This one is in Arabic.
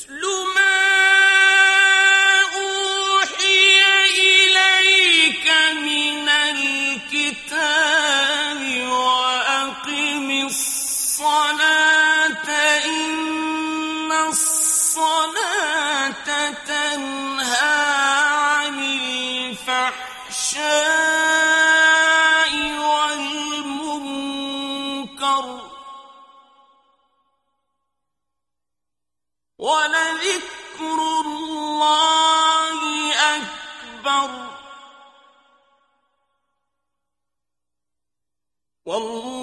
اتل ما أوحي إليك من الكتاب وأقم الصلاة إن الصلاة تنهى عن الفحشاء والمنكر ولذكر الله أكبر والله